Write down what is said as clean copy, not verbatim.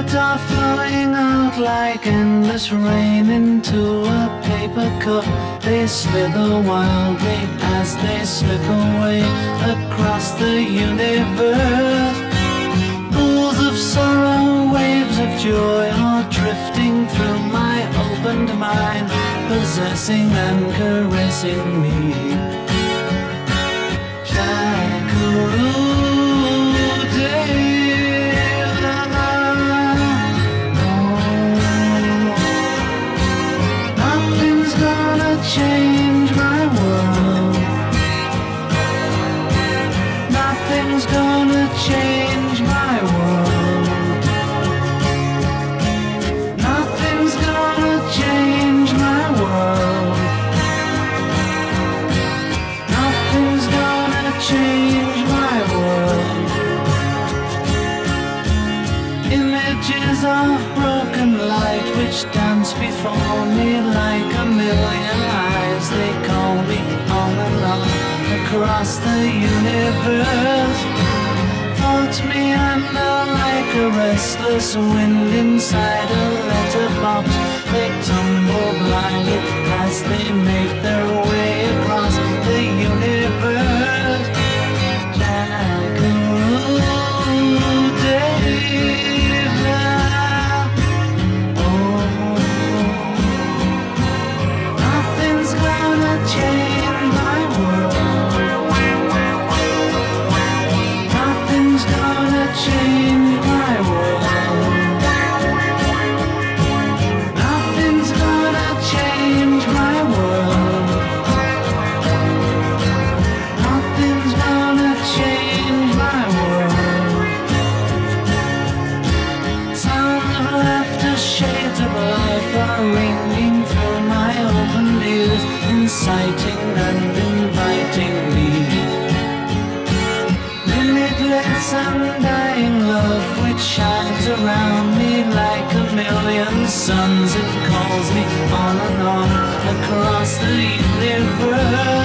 are flowing out like endless rain into a paper cup. They slither wildly as they slip away across the universe. Pools of sorrow, waves of joy are drifting through my opened mind, possessing and caressing me. Nothing's gonna change my world. Nothing's gonna change my world. Nothing's gonna change my world. Nothing's gonna change my world. Images of broken light which dance before me like a million eyes. They call me on and on across the universe. Float me under like a restless wind inside a letterbox. They tumble blindly as they make their way across the universe. Nothing's gonna change my world. Nothing's gonna change my world. Nothing's gonna change my world. Nothing's gonna change my world. Sounds of laughter, shades of life are ringing through my open ears, inciting and inviting me. Limitless undying love which shines around me like a million suns. It calls me on and on across the universe.